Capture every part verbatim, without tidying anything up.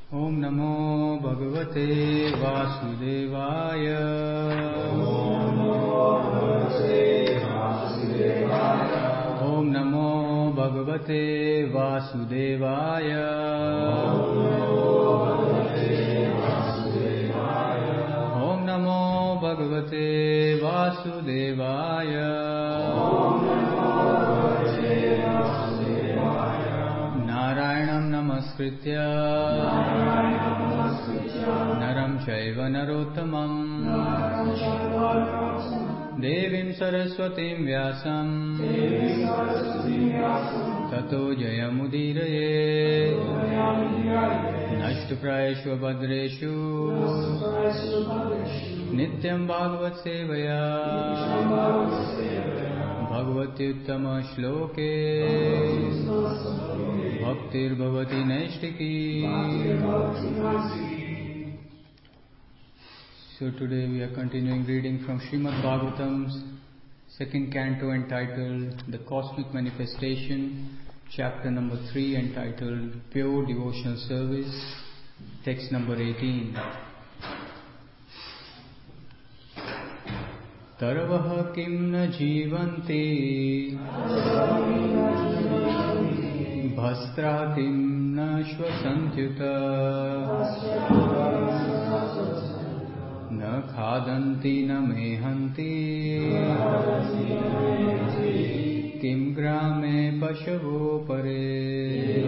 Om Namo Bhagavate Vasudevaya. Om Namo Bhagavate Vasudevaya. Om Namo Bhagavate Vasudevaya. Narayanam Namaskritya Naram Chaiva Narottamam Devim Saraswatim Vyasam Tato Jayamudiraye Nashtuprayeshva Bhadreshu Nityam Bhagavat Sevaya Bhagavati Uttama Shloke Bhaktir Bhavati Naishtiki. So today we are continuing reading from Srimad Bhagavatam's second canto entitled The Cosmic Manifestation, chapter number three entitled Pure Devotional Service, text number eighteen. Tarvah kim na jivanti Bhastra kim na shvasantyuta Na khadanti na mehanti Kim grame pashavo pare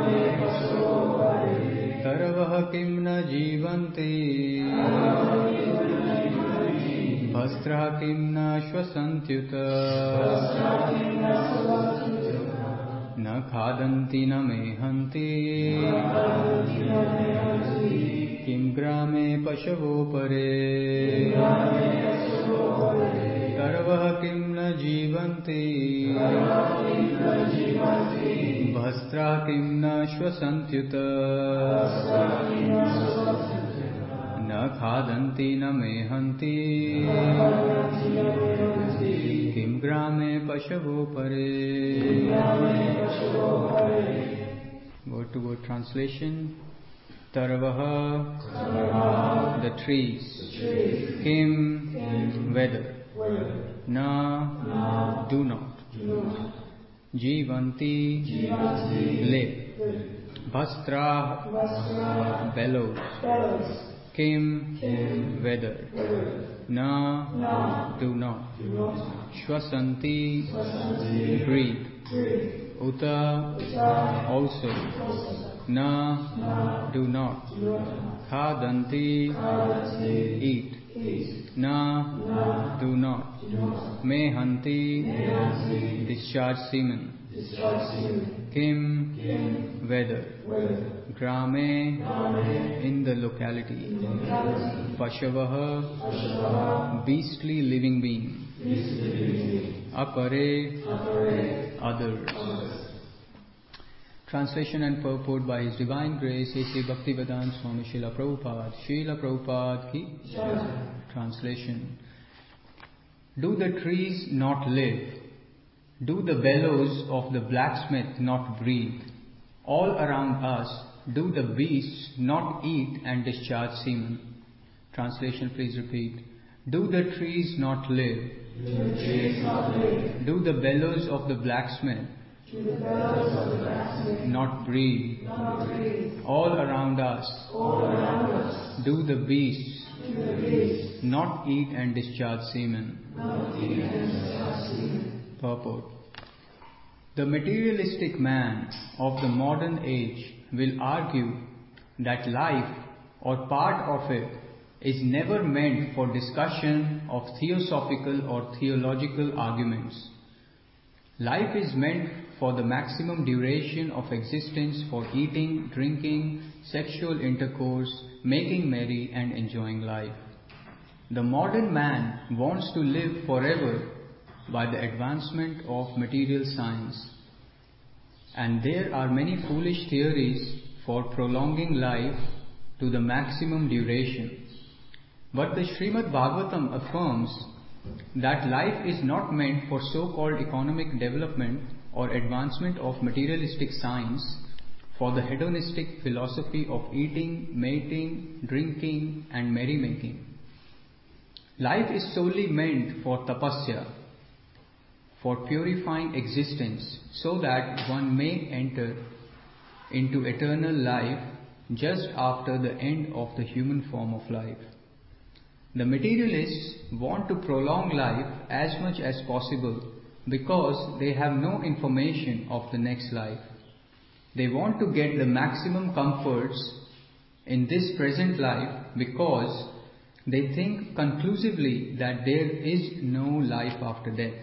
Tarvah kim na jivanti Bhastra kim na shvasantyuta Na khadanti na mehanti Kim grame pashavo pare Tarvah kim na jivanti Bhastra kim na shvasantyuta Na khadanti na mehanti Kim grame pashavo pare. Word to word translation. Tarvaha, the trees. Kim, whether. Na, do not. Jivanti, live. Bhastra, bellows. Kim, whether. Na, do not. Shvasanti, breathe. Uta, also. Na, do not. Khadanti, eat. Na, do not. Mehanti, discharge semen. Kim, whether. Grame, in the locality. Pashavaha, beastly living being. Apare, others. Translation and purport by His Divine Grace A C Bhaktivedanta Swami Srila Prabhupada. Srila Prabhupada ki translation. Do the trees not live? Do the bellows of the blacksmith not breathe? All around us, do the beasts not eat and discharge semen? Translation, please repeat. Do the trees not live? Do the trees not live? Do the bellows of the blacksmith Do the bellows of the blacksmith not breathe? Not breathe. All around us, All around us do the beasts do the beasts not eat and discharge semen? Not eat and discharge semen. Purport. The materialistic man of the modern age will argue that life or part of it is never meant for discussion of theosophical or theological arguments. Life is meant for the maximum duration of existence for eating, drinking, sexual intercourse, making merry and enjoying life. The modern man wants to live forever by the advancement of material science. And there are many foolish theories for prolonging life to the maximum duration. But the Srimad Bhagavatam affirms that life is not meant for so-called economic development or advancement of materialistic science, for the hedonistic philosophy of eating, mating, drinking and merrymaking. Life is solely meant for tapasya, for purifying existence, so that one may enter into eternal life just after the end of the human form of life. The materialists want to prolong life as much as possible because they have no information of the next life. They want to get the maximum comforts in this present life because they think conclusively that there is no life after death.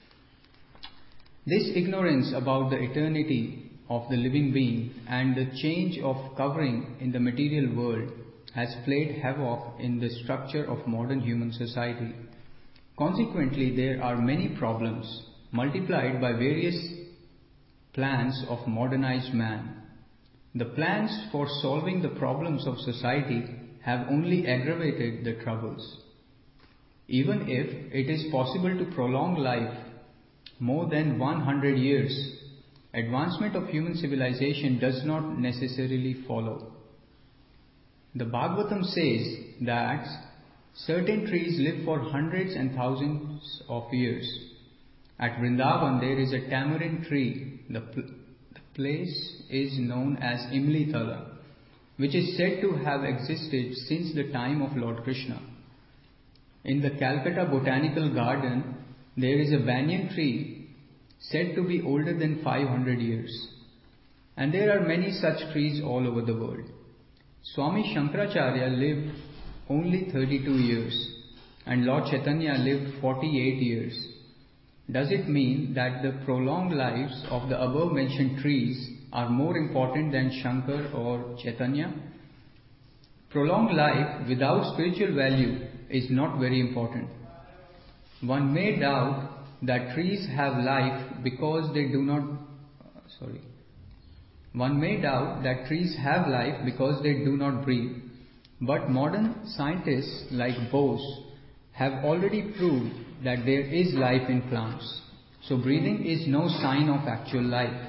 This ignorance about the eternity of the living being and the change of covering in the material world has played havoc in the structure of modern human society. Consequently, there are many problems multiplied by various plans of modernized man. The plans for solving the problems of society have only aggravated the troubles. Even if it is possible to prolong life more than one hundred years, advancement of human civilization does not necessarily follow. The Bhagavatam says that certain trees live for hundreds and thousands of years. At Vrindavan there is a tamarind tree. The, pl- the place is known as Imlitala, which is said to have existed since the time of Lord Krishna. In the Calcutta Botanical Garden, there is a banyan tree said to be older than five hundred years. And there are many such trees all over the world. Swami Shankaracharya lived only thirty-two years and Lord Chaitanya lived forty-eight years. Does it mean that the prolonged lives of the above mentioned trees are more important than Shankar or Chaitanya? Prolonged life without spiritual value is not very important. One may doubt that trees have life because they do not, sorry, one may doubt that trees have life because they do not breathe. But modern scientists like Bose have already proved that there is life in plants. So breathing is no sign of actual life.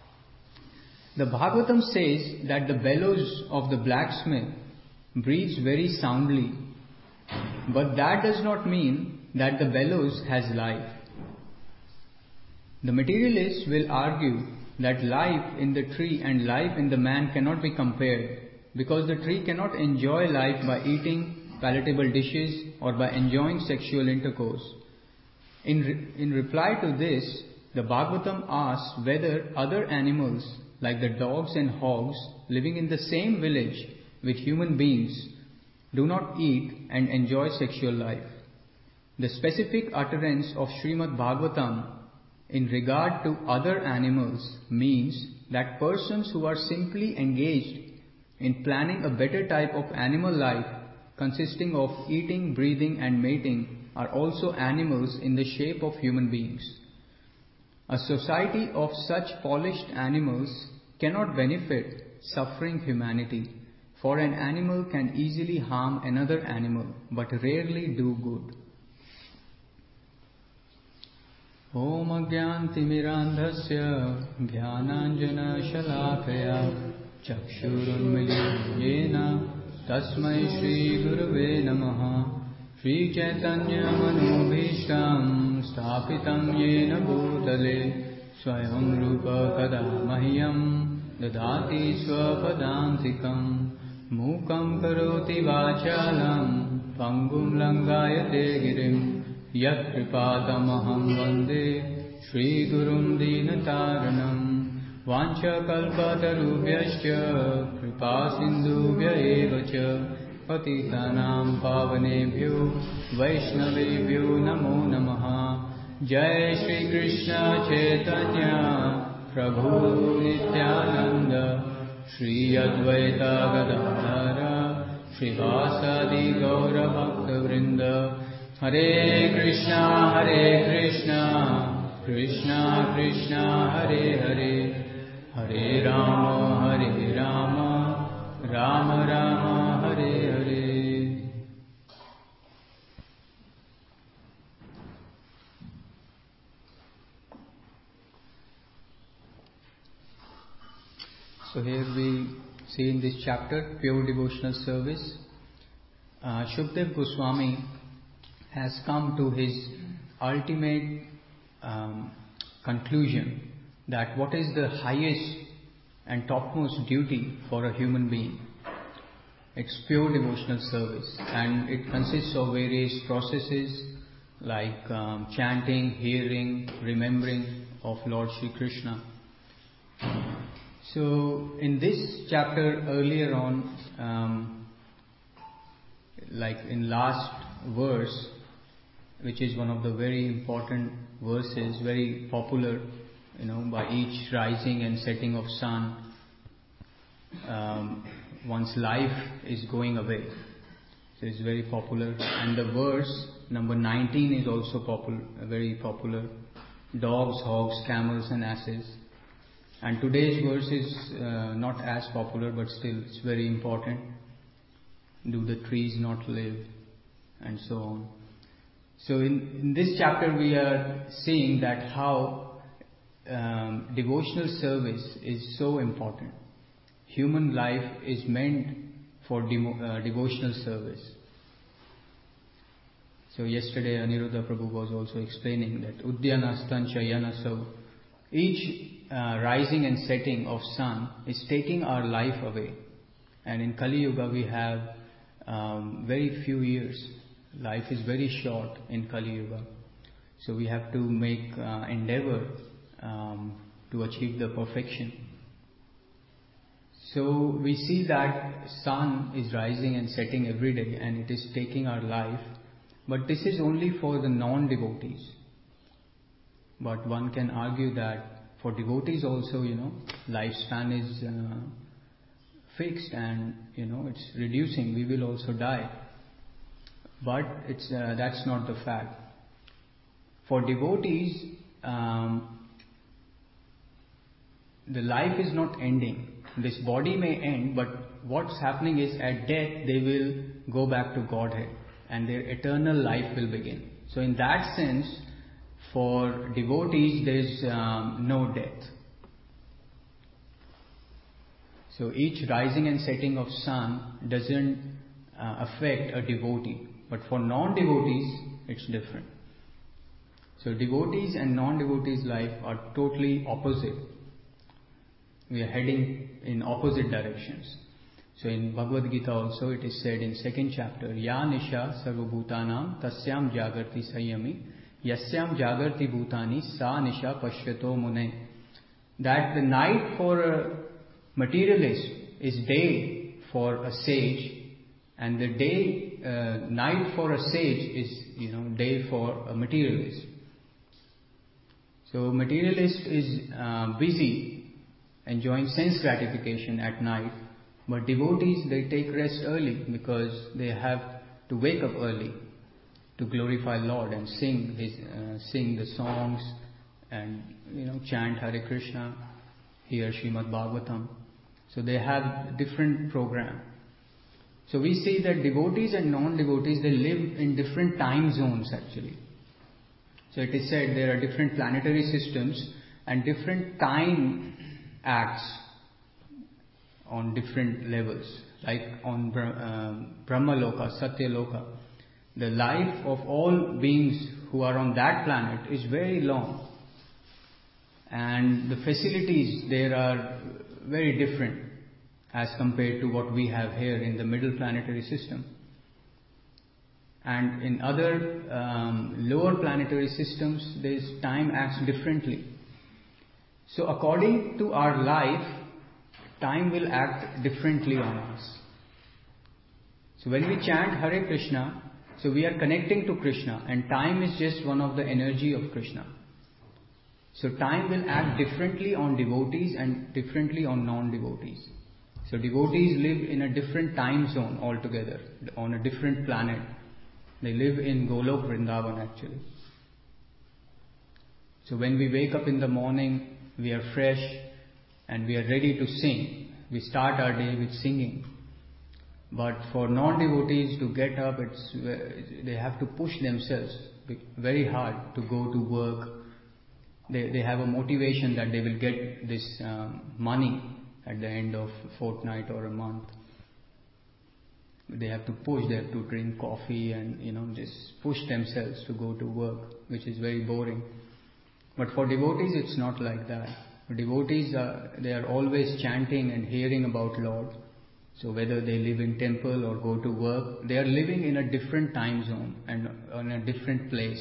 The Bhagavatam says that the bellows of the blacksmith breathes very soundly. But that does not mean that the bellows has life. The materialists will argue that life in the tree and life in the man cannot be compared because the tree cannot enjoy life by eating palatable dishes or by enjoying sexual intercourse. In, re- in reply to this, the Bhagavatam asks whether other animals like the dogs and hogs living in the same village with human beings do not eat and enjoy sexual life. The specific utterance of Srimad Bhagavatam in regard to other animals means that persons who are simply engaged in planning a better type of animal life consisting of eating, breathing and mating are also animals in the shape of human beings. A society of such polished animals cannot benefit suffering humanity, for an animal can easily harm another animal but rarely do good. Om Agyantimirandhasya Dhyananjana Shalakaya Chakshurunmilitam Yena Tasmai Shri Gurave Namaha Shri Chaitanya Manobhishtam Sthapitam Yena Bhutale Swayam Rupa Kada Mahyam Dadati Swapadantikam Mukam Karoti Vachalam Pangum Langayate Girim Yat Kripatamaham Vande Shri Gurum Dinataranam Vancha Kalpatarubhyascha Kripa Sindhubhya Evacha Patitanam Pavanebhyo Vaishnavebhyo Namo Namaha Jai Shri Krishna Chaitanya Prabhu Nityananda Shri Advaita Gadadhara Shri Vasadi Gaura Bhakta Vrinda Hare Krishna Hare Krishna Krishna Krishna Hare Hare Hare Rama Hare Rama Rama Rama Hare Hare. So here we see in this chapter, Pure Devotional Service, uh, Shukdev Goswami has come to his ultimate um, conclusion that what is the highest and topmost duty for a human being. It's pure devotional service, and it consists of various processes like um, chanting, hearing, remembering of Lord Shri Krishna. So in this chapter earlier on, um, like in last verse, which is one of the very important verses, very popular, you know, by each rising and setting of sun, um, one's life is going away. So it's very popular. And the verse number nineteen is also popular, very popular. Dogs, hogs, camels and asses. And today's verse is uh, not as popular, but still it's very important. Do the trees not live? And so on. So in, in this chapter we are seeing that how um, devotional service is so important. Human life is meant for demo, uh, devotional service. So yesterday Aniruddha Prabhu was also explaining that Udyana Stancha Yanasav, each uh, rising and setting of sun is taking our life away. And in Kali Yuga we have um, very few years. Life is very short in Kali Yuga. So we have to make uh, endeavor um, to achieve the perfection. So we see that sun is rising and setting every day, and it is taking our life. But this is only for the non-devotees. But one can argue that for devotees also, you know, lifespan is uh, fixed and, you know, it's reducing. We will also die. But it's uh, that's not the fact. For devotees, um, the life is not ending. This body may end, but what's happening is at death they will go back to Godhead and their eternal life will begin. So in that sense, for devotees there is um, no death. So each rising and setting of sun doesn't uh, affect a devotee. But for non-devotees, it's different. So devotees and non-devotees' life are totally opposite. We are heading in opposite directions. So in Bhagavad Gita also it is said in second chapter, Ya Nisha Sarvabhutanam Tasyam Jagarti Sayami Yasyam Jagarti Bhutani Sa Nisha Pashyato Mune. That the night for a materialist is day for a sage, and the day, uh, night for a sage is, you know, day for a materialist. So materialist is uh, busy enjoying sense gratification at night, but devotees, they take rest early because they have to wake up early to glorify Lord and sing his, uh, sing the songs and, you know, chant Hare Krishna, hear Srimad Bhagavatam. So they have different program. So we see that devotees and non-devotees, they live in different time zones actually. So it is said there are different planetary systems and different time acts on different levels. Like on um, Brahma Loka, Satya Loka, the life of all beings who are on that planet is very long. And the facilities there are very different as compared to what we have here in the middle planetary system. And in other um, lower planetary systems, this time acts differently. So according to our life, time will act differently on us. So when we chant Hare Krishna, so we are connecting to Krishna, and time is just one of the energy of Krishna. So time will act differently on devotees and differently on non-devotees. So devotees live in a different time zone altogether, on a different planet. They live in Golok Vrindavan actually. So when we wake up in the morning, we are fresh and we are ready to sing. We start our day with singing. But for non-devotees to get up, it's, they have to push themselves very hard to go to work. They, they have a motivation that they will get this um, money at the end of a fortnight or a month. They have to push, they have to drink coffee and, you know, just push themselves to go to work, which is very boring. But for devotees, it's not like that. Devotees, are, they are always chanting and hearing about Lord. So whether they live in temple or go to work, they are living in a different time zone and on a different place.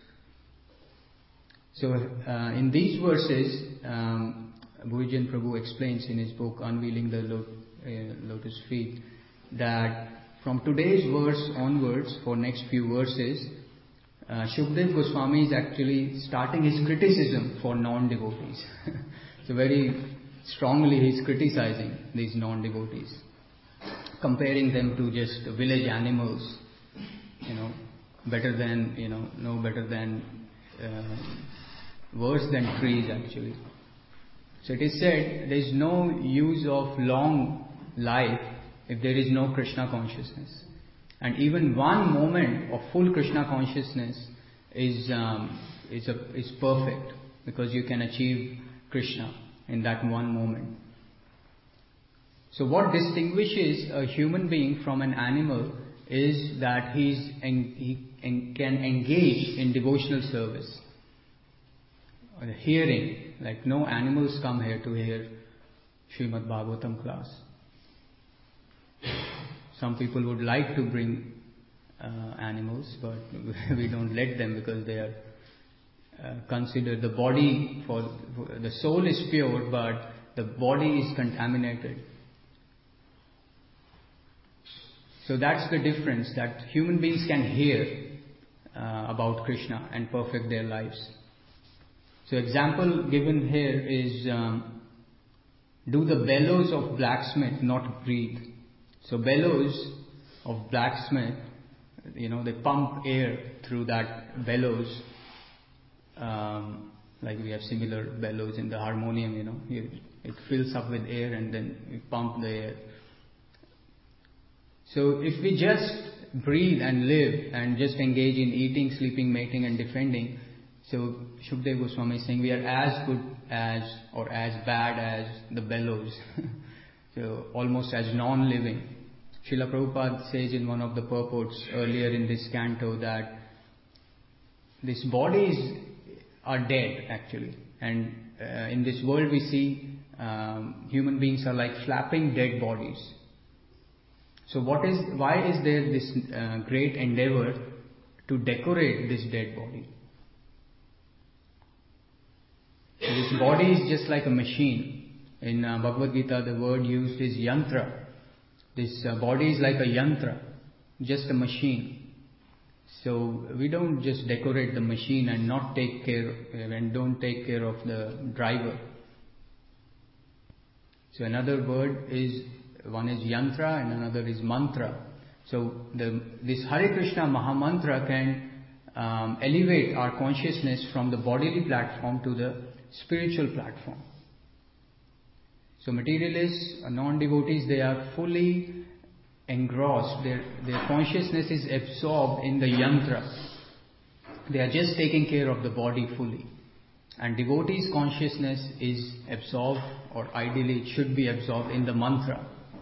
So uh, in these verses, um, Bhujan Prabhu explains in his book Unveiling the Lot, uh, Lotus Feet that from today's verse onwards, for next few verses, uh, Shukdev Goswami is actually starting his criticism for non-devotees. So very strongly he is criticizing these non-devotees, comparing them to just village animals, you know, better than, you know, no better than, uh, worse than trees actually. So it is said there is no use of long life if there is no Krishna consciousness. And even one moment of full Krishna consciousness is um, is, a, is perfect, because you can achieve Krishna in that one moment. So what distinguishes a human being from an animal is that he's en- he en- can engage in devotional service. Or hearing, like no animals come here to hear Srimad Bhagavatam class. Some people would like to bring uh, animals, but we don't let them because they are uh, considered the body for, for the soul is pure, but the body is contaminated. So that's the difference, that human beings can hear uh, about Krishna and perfect their lives. So example given here is, um, do the bellows of blacksmith not breathe? So bellows of blacksmith, you know, they pump air through that bellows, um, like we have similar bellows in the harmonium, you know, you, it fills up with air and then we pump the air. So if we just breathe and live and just engage in eating, sleeping, mating and defending, so Shukdev Goswami is saying we are as good as or as bad as the bellows. So almost as non-living. Srila Prabhupada says in one of the purports earlier in this canto that these bodies are dead actually, and uh, in this world we see um, human beings are like flapping dead bodies. So what is, why is there this uh, great endeavor to decorate this dead body? So this body is just like a machine. In uh, Bhagavad Gita the word used is yantra. This uh, body is like a yantra, just a machine. So we don't just decorate the machine and not take care and don't take care of the driver. So another word is, one is yantra and another is mantra. So the, this Hare Krishna Mahamantra can um, elevate our consciousness from the bodily platform to the spiritual platform. So materialists, non-devotees, they are fully engrossed. Their, their consciousness is absorbed in the yantra. They are just taking care of the body fully. And devotees' consciousness is absorbed, or ideally it should be absorbed in the mantra.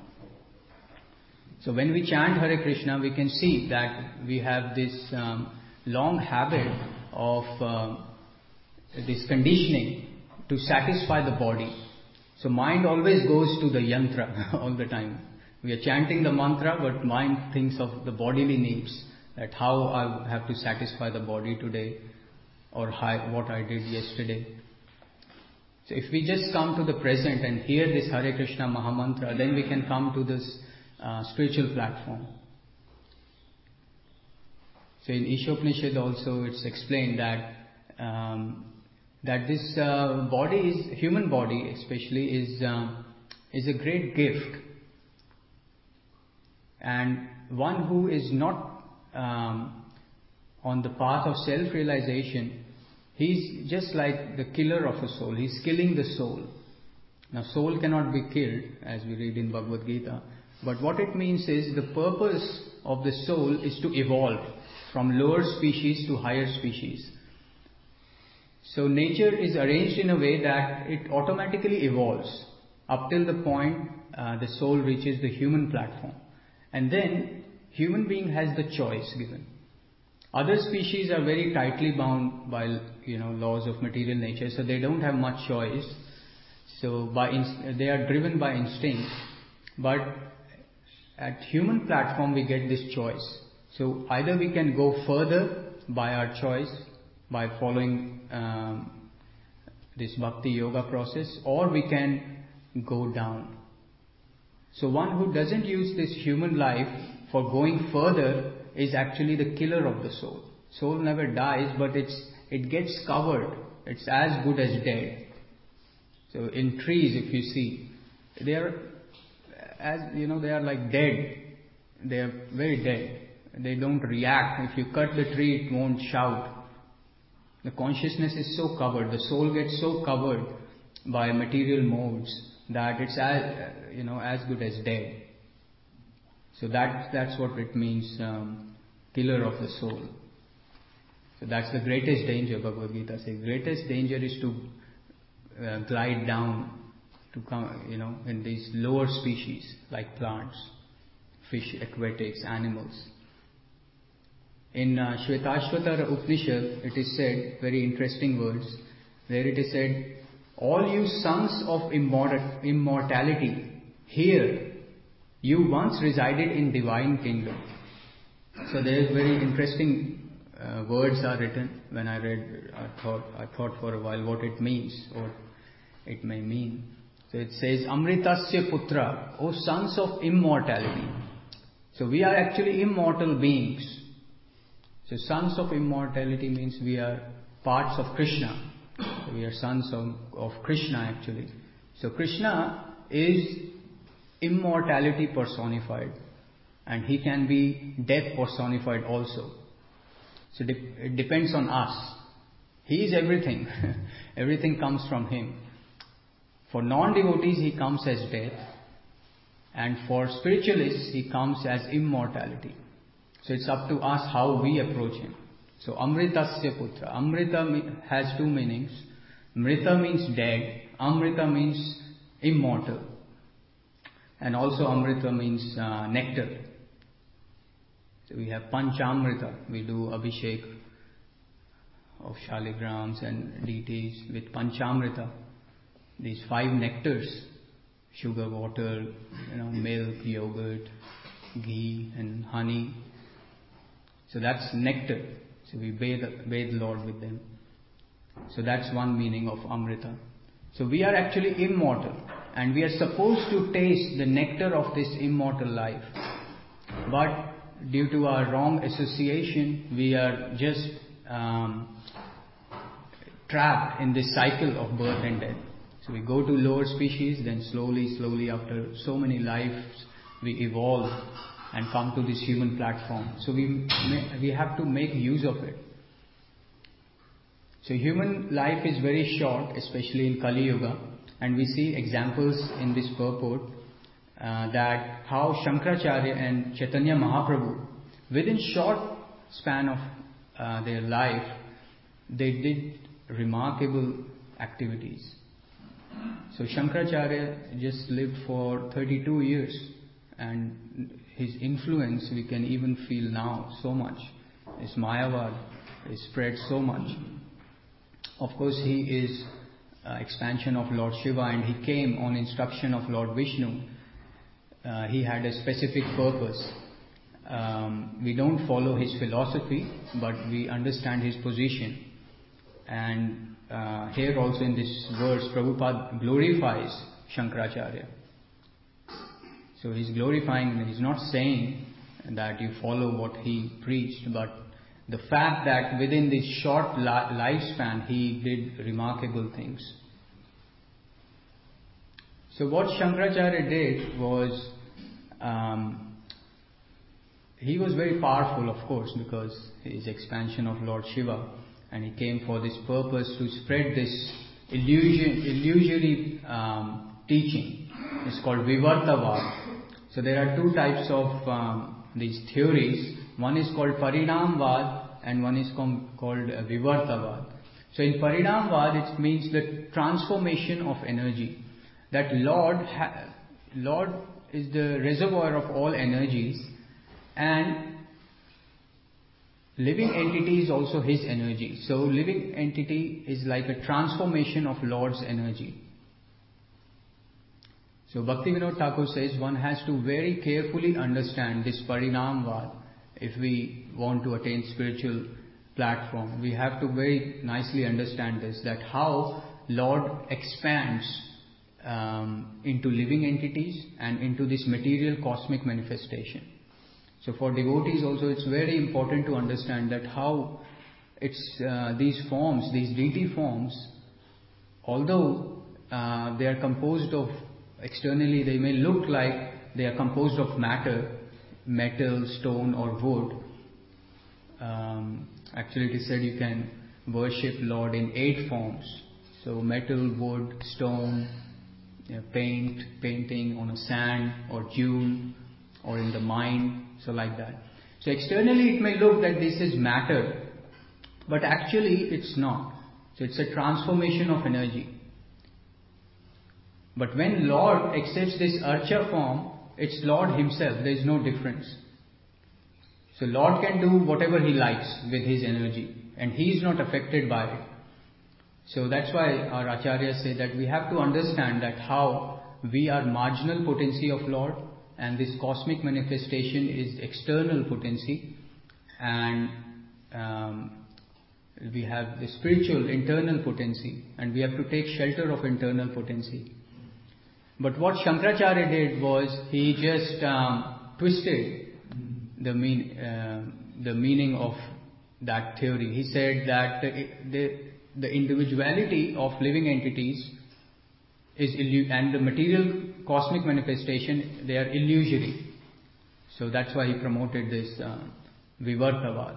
So when we chant Hare Krishna, we can see that we have this um, long habit of uh, this conditioning to satisfy the body. So mind always goes to the yantra all the time. We are chanting the mantra, but mind thinks of the bodily needs, that how I have to satisfy the body today, or how, what I did yesterday. So if we just come to the present and hear this Hare Krishna Mahamantra, then we can come to this uh, spiritual platform. So in Ishopanishad also it's explained that um, that this uh, body is, human body especially, is uh, is a great gift. And one who is not um, on the path of self-realization, he's just like the killer of a soul. He's killing the soul. Now soul cannot be killed, as we read in Bhagavad Gita. But what it means is the purpose of the soul is to evolve from lower species to higher species. So nature is arranged in a way that it automatically evolves. up till the point uh, the soul reaches the human platform. And then human being has the choice given. Other species are very tightly bound by, you know, laws of material nature, so they don't have much choice. So by inst- they are driven by instinct. But at human platform we get this choice. So either we can go further by our choice, by following um, this bhakti yoga process, or we can go down. So one who doesn't use this human life for going further is actually the killer of the soul. Soul never dies, but it's it gets covered. It's as good as dead. So in trees, if you see, they are, as you know, they are like dead. They are very dead. They don't react. If you cut the tree, it won't shout. The consciousness is so covered. The soul gets so covered by material modes that it's as, you know, as good as dead. So that that's what it means, um, killer of the soul. So that's the greatest danger. Bhagavad Gita says greatest danger is to uh, glide down to come, you know, in these lower species like plants, fish, aquatics, animals. In uh, Shvetashvatara Upanishad, it is said, very interesting words, there it is said, all you sons of immort- immortality, hear, you once resided in divine kingdom. So there is very interesting uh, words are written. When I read, I thought, I thought for a while what it means, or it may mean. So it says, Amritasya Putra, O sons of immortality. So we are actually immortal beings. So sons of immortality means we are parts of Krishna. So we are sons of, of Krishna actually. So Krishna is immortality personified, and he can be death personified also. So it depends on us. He is everything. Everything comes from him. For non-devotees he comes as death, and for spiritualists he comes as immortality. So it's up to us how we approach him. So Amritasya Putra. Amrita has two meanings. Mrita means dead. Amrita means immortal. And also Amrita means uh, nectar. So we have Panchamrita. We do Abhishek of Shaligrams and deities with Panchamrita. These five nectars. Sugar, water, you know, milk, yogurt, ghee and honey. So that's nectar. So we bathe, bathe Lord with them. So that's one meaning of Amrita. So we are actually immortal, and we are supposed to taste the nectar of this immortal life. But due to our wrong association, we are just um, trapped in this cycle of birth and death. So we go to lower species, then slowly, slowly after so many lives, we evolve and come to this human platform. So we we have to make use of it. So human life is very short, especially in Kali Yuga, and we see examples in this purport uh, that how Shankaracharya and Chaitanya Mahaprabhu, within short span of uh, their life, they did remarkable activities. So Shankaracharya just lived for thirty-two years, and his influence we can even feel now so much. His Mayavad is spread so much. Of course, he is uh, expansion of Lord Shiva, and he came on instruction of Lord Vishnu. Uh, he had a specific purpose. Um, we don't follow his philosophy, but we understand his position. And uh, here also in this verse, Prabhupada glorifies Shankaracharya. So he's glorifying, he's not saying that you follow what he preached, but the fact that within this short li- lifespan he did remarkable things. So what Shankaracharya did was, um, he was very powerful, of course, because his expansion of Lord Shiva, and he came for this purpose to spread this illusion, illusory um, teaching. It's called Vivartavad. So there are two types of um, these theories. One is called Parinamvad and one is com- called uh, Vivartavad. So in Parinamvad it means the transformation of energy. that Lord, ha- Lord is the reservoir of all energies, and living entity is also His energy. So living entity is like a transformation of Lord's energy. So Bhaktivinoda Thakur says one has to very carefully understand this Parinamvad if we want to attain spiritual platform. We have to very nicely understand this, that how Lord expands um, into living entities and into this material cosmic manifestation. So for devotees also it's very important to understand that how it's uh, these forms, these deity forms, although uh, they are composed of, externally they may look like they are composed of matter, metal, stone or wood. Um, actually it is said you can worship Lord in eight forms. So metal, wood, stone, you know, paint, painting on a sand or jewel or in the mind. So like that. So externally it may look that this is matter, but actually it's not. So it's a transformation of energy. But when Lord accepts this Archa form, it's Lord Himself. There is no difference. So Lord can do whatever He likes with His energy, and He is not affected by it. So that's why our Acharyas say that we have to understand that how we are marginal potency of Lord, and this cosmic manifestation is external potency, and um, we have the spiritual internal potency, and we have to take shelter of internal potency. But what Shankaracharya did was he just um, twisted the mean uh, the meaning of that theory. He said that the the, the individuality of living entities is illu- and the material cosmic manifestation, they are illusory. So that's why he promoted this uh, Vivartavad.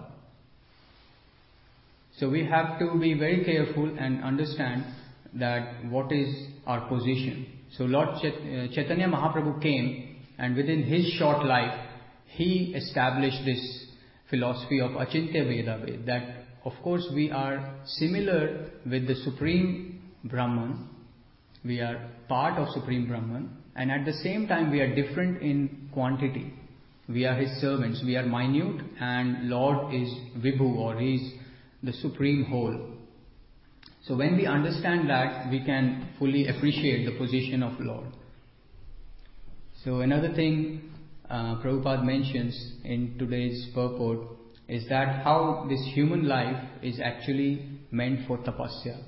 So we have to be very careful and understand that what is our position. So Lord Chait- uh, Chaitanya Mahaprabhu came, and within his short life he established this philosophy of Achintya Veda Ved, that of course we are similar with the Supreme Brahman. We are part of Supreme Brahman, and at the same time we are different in quantity. We are His servants, we are minute, and Lord is Vibhu, or He is the Supreme Whole. So when we understand that, we can fully appreciate the position of Lord. So another thing uh, Prabhupada mentions in today's purport is that how this human life is actually meant for tapasya.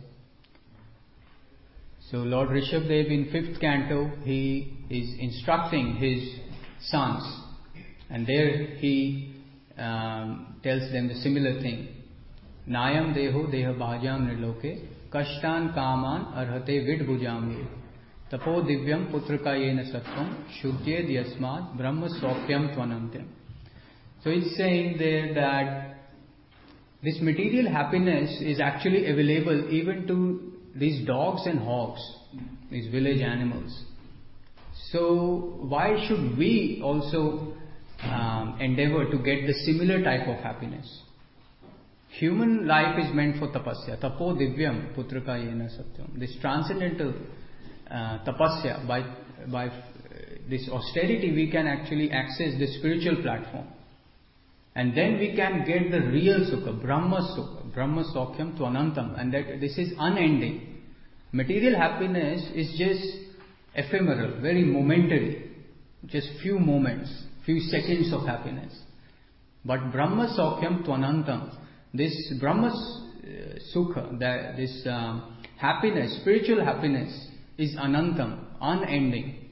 So Lord Rishabdev in fifth canto, he is instructing his sons, and there he um, tells them the similar thing. Nayam deho deha bhajam nirloke kashtan kaman arhate vidbhujam tapo divyam putraka yena sattvam shuddhyed yasmad brahma sopyam tvanantyam. So it's saying there that this material happiness is actually available even to these dogs and hogs, these village animals. So why should we also um, endeavor to get the similar type of happiness? Human life is meant for tapasya. Tapo divyam putraka yena satyam. This transcendental uh, tapasya, by by uh, this austerity we can actually access the spiritual platform. And then we can get the real sukha, Brahma sukha, Brahma Sokyam Tvanantam, and that this is unending. Material happiness is just ephemeral, very momentary, just few moments, few seconds of happiness. But Brahma Sokyam Tvanantam, this Brahma sukha, that this um, happiness, spiritual happiness, is anantam, unending.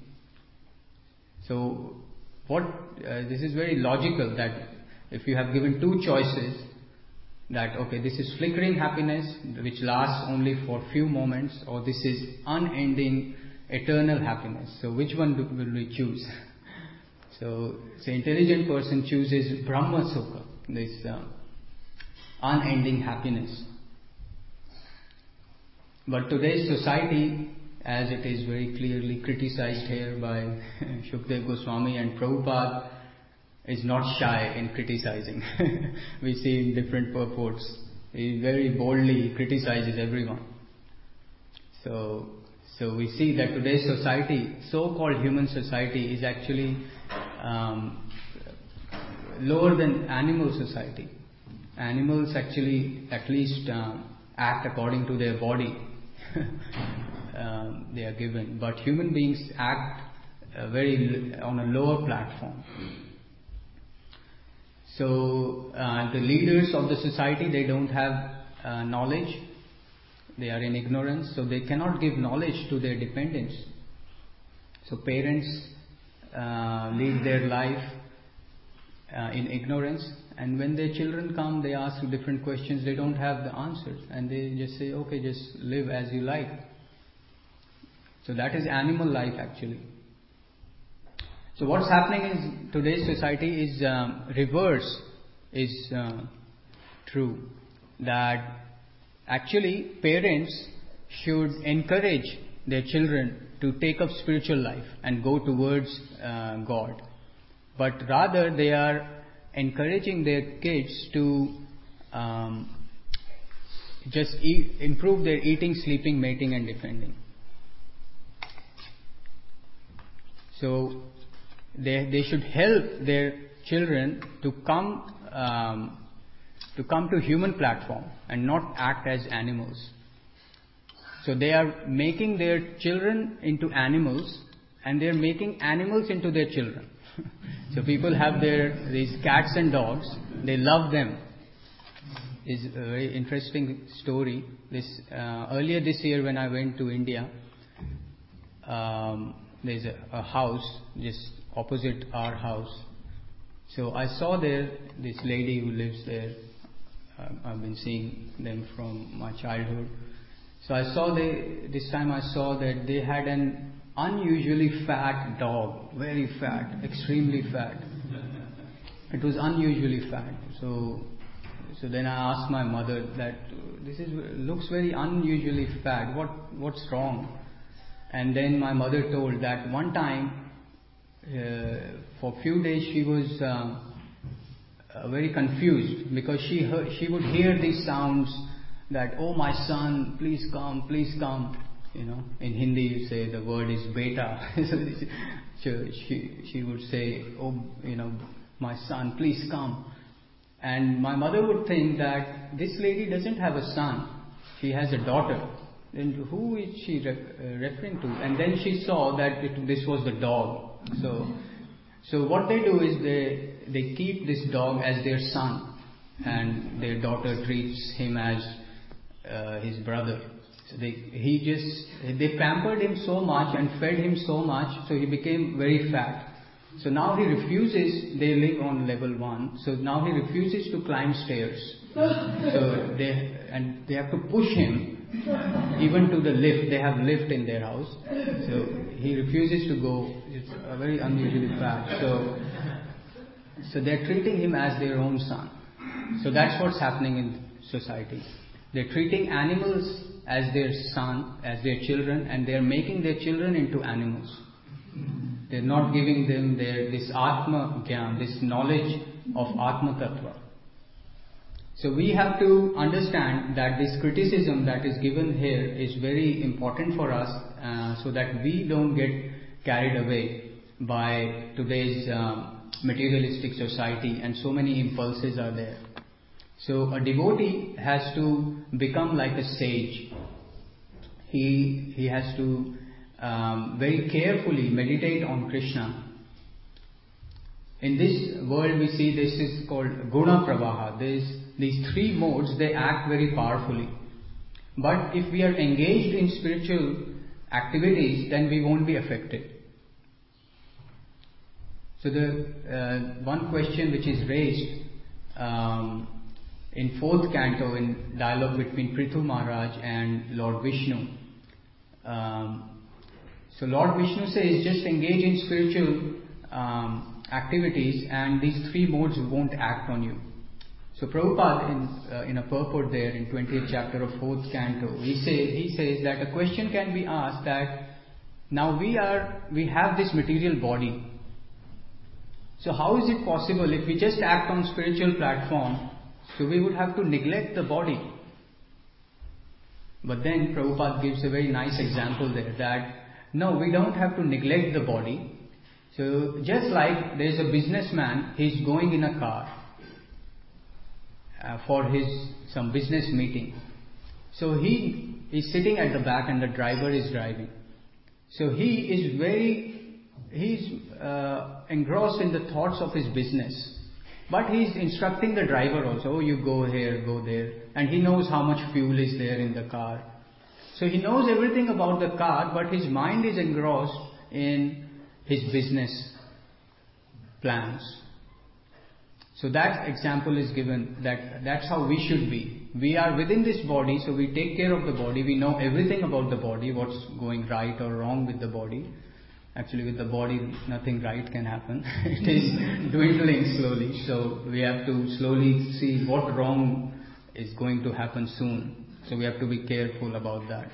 So what uh, this is very logical, that if you have given two choices, that okay, this is flickering happiness which lasts only for few moments, or this is unending eternal happiness, so which one do, will we choose? So the intelligent person chooses Brahma Sukha, this uh, unending happiness. But today's society, as it is very clearly criticized here by Shukdev Goswami, and Prabhupada is not shy in criticizing. We see in different purports, he very boldly criticizes everyone. So So we see that today's society, so-called human society, is actually um, lower than animal society. Animals actually at least um, act according to their body um, they are given, but human beings act uh, very on a lower platform. So uh, the leaders of the society, they don't have uh, knowledge. They are in ignorance, so they cannot give knowledge to their dependents. So parents uh, lead their life uh, in ignorance, and when their children come, they ask different questions, they don't have the answers, and they just say, okay, just live as you like. So that is animal life actually. So what's happening in today's society is um, reverse is uh, true. That actually parents should encourage their children to take up spiritual life and go towards uh, God. But rather they are encouraging their kids to um, just eat, improve their eating, sleeping, mating and defending. So they, they should help their children to come um, to come to human platform and not act as animals. So they are making their children into animals, and they are making animals into their children. So people have their these cats and dogs, they love them. It's a very interesting story. This uh, earlier this year when I went to India, um, there's a, a house just opposite our house. So I saw there this lady who lives there. Um, I've been seeing them from my childhood. So I saw they, this time I saw that they had an unusually fat dog, very fat, extremely fat. It was unusually fat. So, so then I asked my mother that this is looks very unusually fat. What what's wrong? And then my mother told that one time, uh, for a few days she was uh, uh, very confused because she heard, she would hear these sounds that, oh my son, please come, please come. You know, in Hindi you say the word is beta. So she she would say, oh, you know, my son, please come. And my mother would think that this lady doesn't have a son, she has a daughter. Then who is she re- uh, referring to? And then she saw that it, this was the dog. So, so what they do is they they keep this dog as their son, and their daughter treats him as uh, his brother. So they he just they pampered him so much and fed him so much, so he became very fat. So now he refuses. They live on level one. So now he refuses to climb stairs. So they and they have to push him even to the lift. They have lift in their house. So he refuses to go. It's a very unusually fat. So so they're treating him as their own son. So that's what's happening in society. They're treating animals as their son, as their children, and they're making their children into animals. They're not giving them their this Atma Gyan, this knowledge of Atma Tattva. So we have to understand that this criticism that is given here is very important for us, uh, so that we don't get carried away by today's uh, materialistic society, and so many impulses are there. So a devotee has to become like a sage. He he has to um, very carefully meditate on Krishna. In this world we see this is called Guna Pravaha. This, these three modes, they act very powerfully. But if we are engaged in spiritual activities, then we won't be affected. So the uh, one question which is raised um, in fourth canto in dialogue between Prithu Maharaj and Lord Vishnu. Um, so Lord Vishnu says just engage in spiritual um, activities and these three modes won't act on you. So Prabhupada in, uh, in a purport there in twentieth chapter of fourth canto, he, say, he says that a question can be asked that now we are we have this material body. So how is it possible if we just act on spiritual platform, so we would have to neglect the body? But then Prabhupada gives a very nice example there that no, we don't have to neglect the body. So just like there's a businessman, he's going in a car uh, for his some business meeting. So he is sitting at the back and the driver is driving. So he is very, he's uh, engrossed in the thoughts of his business. But he's instructing the driver also, oh, you go here, go there. And he knows how much fuel is there in the car. So he knows everything about the car, but his mind is engrossed in his business plans. So that example is given, that that's how we should be. We are within this body, so we take care of the body. We know everything about the body, what's going right or wrong with the body. Actually, with the body, nothing right can happen. It is dwindling slowly. So we have to slowly see what wrong is going to happen soon. So we have to be careful about that.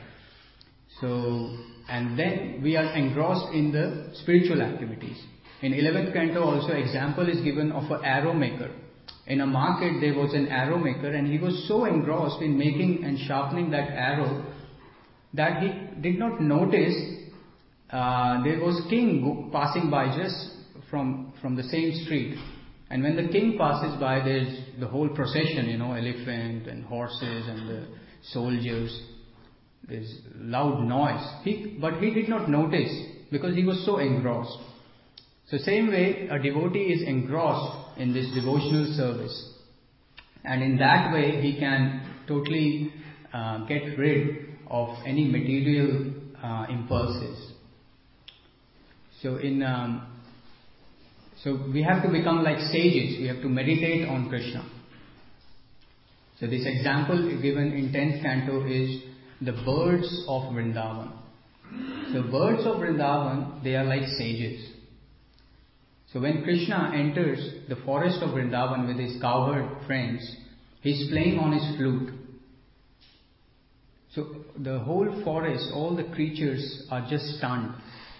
So, and then we are engrossed in the spiritual activities. In eleventh canto also example is given of an arrow maker. In a market there was an arrow maker and he was so engrossed in making and sharpening that arrow that he did not notice uh, there was king go, passing by just from, from the same street. And when the king passes by, there's the whole procession, you know, elephant and horses and the soldiers. There's loud noise. He, but he did not notice because he was so engrossed. So same way, a devotee is engrossed in this devotional service. And in that way, he can totally uh, get rid of any material uh, impulses. So in... Um, So we have to become like sages. We have to meditate on Krishna. So this example given in tenth canto is the birds of Vrindavan. So birds of Vrindavan, they are like sages. So when Krishna enters the forest of Vrindavan with his cowherd friends, he's playing on his flute. So the whole forest, all the creatures are just stunned.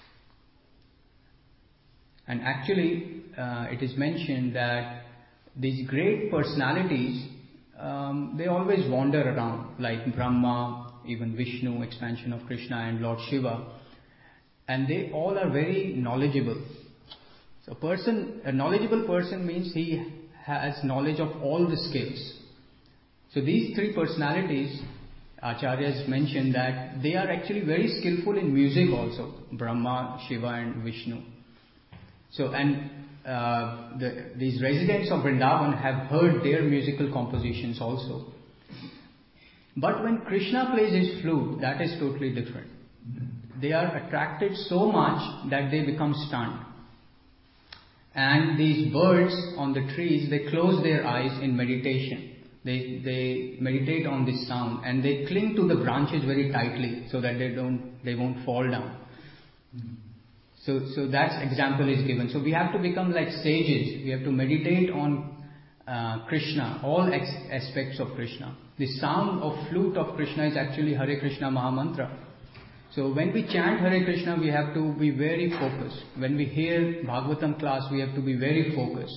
And actually, uh, it is mentioned that these great personalities, um, they always wander around, like Brahma, even Vishnu, expansion of Krishna, and Lord Shiva. And they all are very knowledgeable. So a person, a knowledgeable person means he has knowledge of all the skills. So these three personalities, Acharyas mentioned that they are actually very skillful in music also, Brahma, Shiva and Vishnu. So, and uh, the, these residents of Vrindavan have heard their musical compositions also. But when Krishna plays his flute, that is totally different. They are attracted so much that they become stunned. And these birds on the trees, they close their eyes in meditation. They, they meditate on this sound and they cling to the branches very tightly so that they don't, they won't fall down. So, so that example is given. So we have to become like sages. We have to meditate on uh, Krishna, all ex- aspects of Krishna. The sound of flute of Krishna is actually Hare Krishna Mahamantra. So when we chant Hare Krishna, we have to be very focused. When we hear Bhagavatam class, we have to be very focused.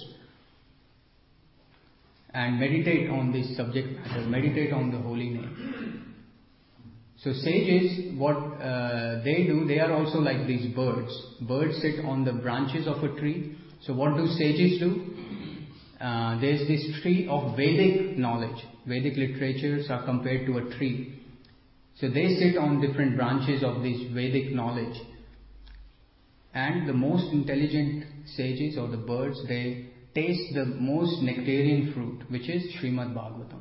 And meditate on this subject matter, meditate on the holy name. So sages, what uh, they do, they are also like these birds. Birds sit on the branches of a tree. So what do sages do? Uh, there's this tree of Vedic knowledge. Vedic literatures are compared to a tree. So they sit on different branches of this Vedic knowledge. And the most intelligent sages or the birds, they taste the most nectarian fruit, which is Srimad Bhagavatam.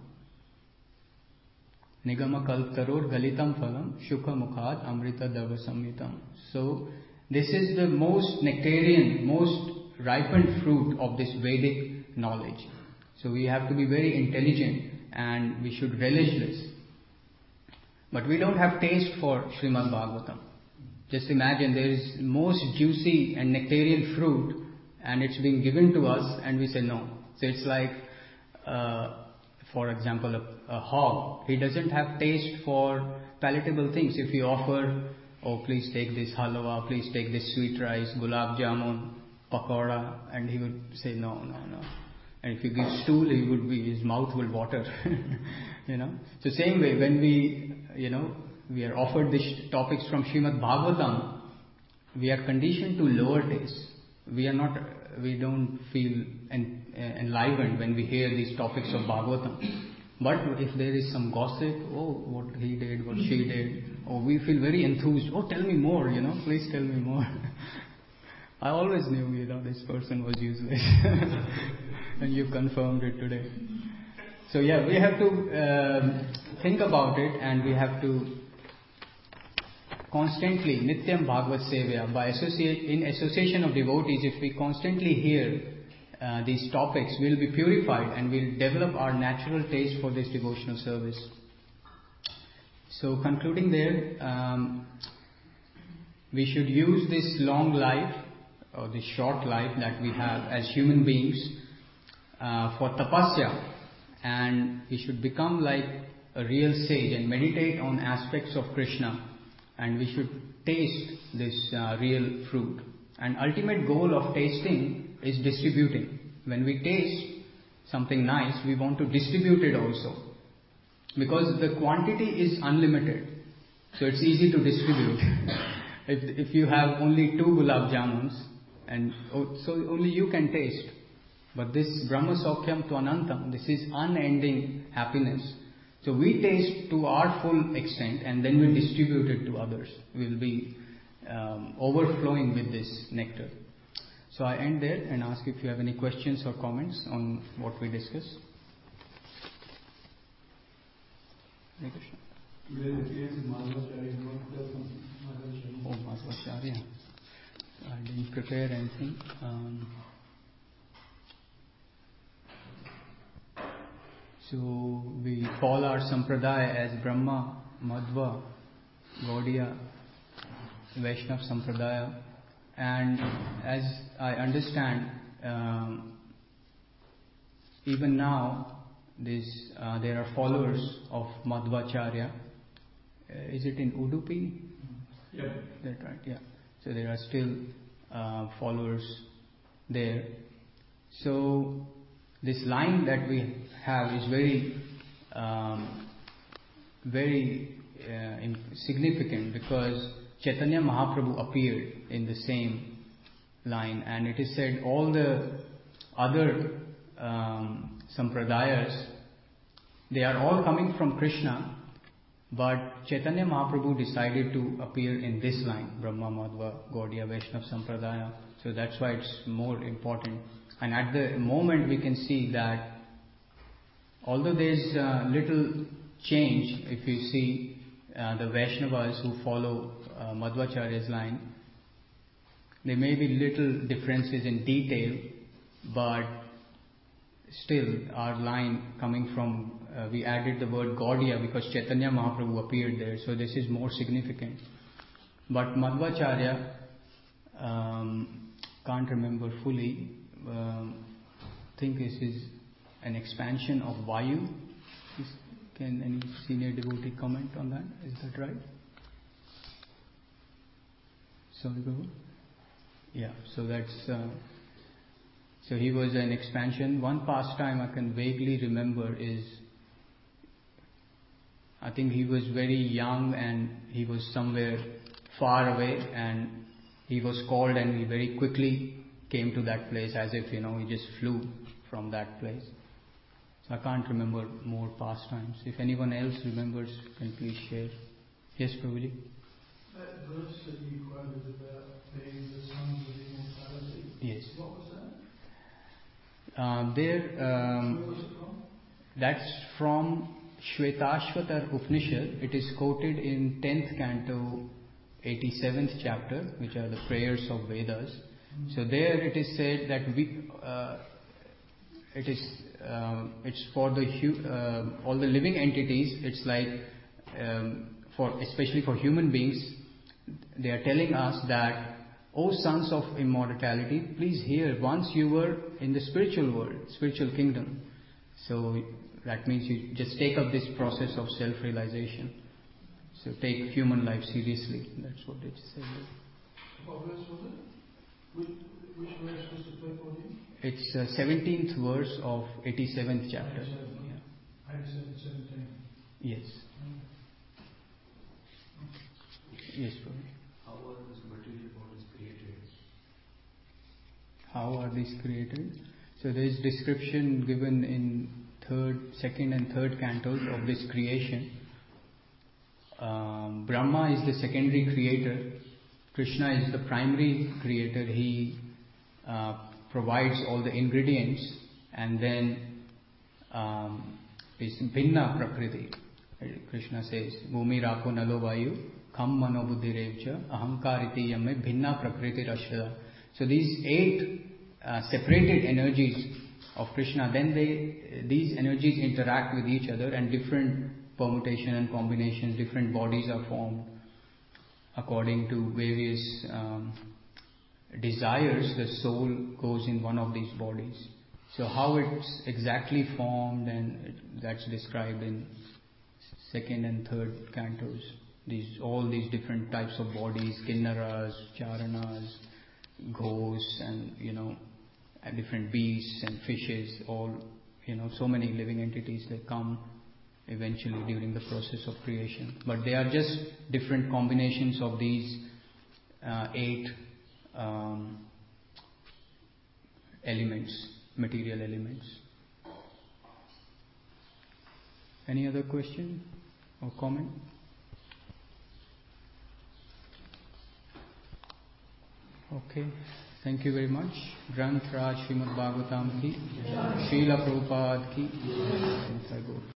Nigama kalptaror galitam phalam shukha mukhad amrita dava samhitam. So this is the most nectarian, most ripened fruit of this Vedic knowledge. So we have to be very intelligent and we should relish this. But we don't have taste for Srimad Bhagavatam. Just imagine there is most juicy and nectarian fruit and it's being given to us and we say no. So it's like uh, for example, a, a hog, he doesn't have taste for palatable things. If you offer, oh please take this halwa, please take this sweet rice, gulab jamun, pakora, and he would say no, no, no. And if you give stool, he would be, his mouth will water. You know. So same way, when we, you know, we are offered these topics from Srimad Bhagavatam, we are conditioned to lower taste. We are not, we don't feel en, enlivened when we hear these topics of Bhagavatam. But if there is some gossip, oh, what he did, what she did, or we feel very enthused, oh, tell me more, you know, please tell me more. I always knew, you know, this person was useless. And you confirmed it today. So yeah, we have to um, think about it, and we have to constantly, Nityam Bhagavad Sevya, by associate, in association of devotees, if we constantly hear uh, these topics, we will be purified and we will develop our natural taste for this devotional service. So concluding there, um, we should use this long life, or this short life that we have as human beings, uh, for tapasya, and we should become like a real sage and meditate on aspects of Krishna, and we should taste this uh, real fruit. And ultimate goal of tasting is distributing. When we taste something nice, we want to distribute it also, because the quantity is unlimited, so it's easy to distribute. if if you have only two gulab jamuns, and oh, so only you can taste. But this Brahma Saukhyam to Anantam, this is unending happiness. So we taste to our full extent, and then we distribute it to others. We will be um, overflowing with this nectar. So I end there and ask if you have any questions or comments on what we discussed. Hare Krishna. Oh, Madhvacharya. I didn't prepare anything. Um, so we call our sampradaya as Brahma, Madhva, Gaudiya, Vaishnav Sampradaya. And as I understand, um, even now, this, uh, there are followers of Madhvacharya. Uh, is it in Udupi? Yeah. That's right, yeah. So there are still uh, followers there. So this line that we have is very, um, very uh, significant, because Chaitanya Mahaprabhu appeared in the same line, and it is said all the other um, sampradayas, they are all coming from Krishna, but Chaitanya Mahaprabhu decided to appear in this line, Brahma, Madhva, Gaudiya, Vaishnav Sampradaya. So that's why it's more important. And at the moment we can see that although there's uh, little change, if you see uh, the Vaishnavas who follow uh, Madhvacharya's line, there may be little differences in detail, but still our line coming from, uh, we added the word Gaudiya because Chaitanya Mahaprabhu appeared there, so this is more significant. But Madhvacharya, um, can't remember fully, um, think this is an expansion of Vayu. Is, can any senior devotee comment on that? Is that right? Sorry, Guru? Yeah, so that's, uh, so he was an expansion. One pastime I can vaguely remember is, I think he was very young and he was somewhere far away, and he was called and he very quickly came to that place as if, you know, he just flew from that place. So I can't remember more pastimes. If anyone else remembers, can please share. Yes, Prabhuji? That verse that you quoted about being the sons of immortality. Yes. What was that? Uh, there, um, Where was it from? That's from Shvetashvatar Upanishad. It is quoted in tenth canto, eighty-seventh chapter, which are the prayers of Vedas. Mm-hmm. So there it is said that we, uh, it is, uh, it's for the uh, all the living entities. It's like um, for especially for human beings, they are telling us that, O sons of immortality, please hear. Once you were in the spiritual world, spiritual kingdom. So that means you just take up this process of self-realization. So take human life seriously. That's what it says. What verse was it? Which verse was the third fourteen? It's uh, seventeenth verse of eighty-seventh chapter. eighty-seven. Yeah. eighty-seven, seventeen. Yes. Yes, Prabhu. How are these material bodies created? How are these created? So there is description given in third, second and third cantos of this creation. Um, Brahma is the secondary creator. Krishna is the primary creator. He uh, provides all the ingredients, and then um, is Bhinna Prakriti. Krishna says, Bhumi Rapo Nalo Vayu Kham Mano Buddhi Revcha Ahamkariti Yamme Bhinna Prakriti Rashada. So these eight uh, separated energies of Krishna, then they these energies interact with each other, and different permutation and combinations, different bodies are formed according to various um, desires. The soul goes in one of these bodies. So how it's exactly formed, and that's described in second and third cantos. These all these different types of bodies, kinnaras, charanas, ghosts, and you know, and different beasts and fishes, all, you know, so many living entities that come eventually during the process of creation. But they are just different combinations of these uh, eight um, elements, material elements. Any other question or comment? Okay. Thank you very much. Granth Raj Srimad Bhagavatam ki, Srila Prabhupada ki.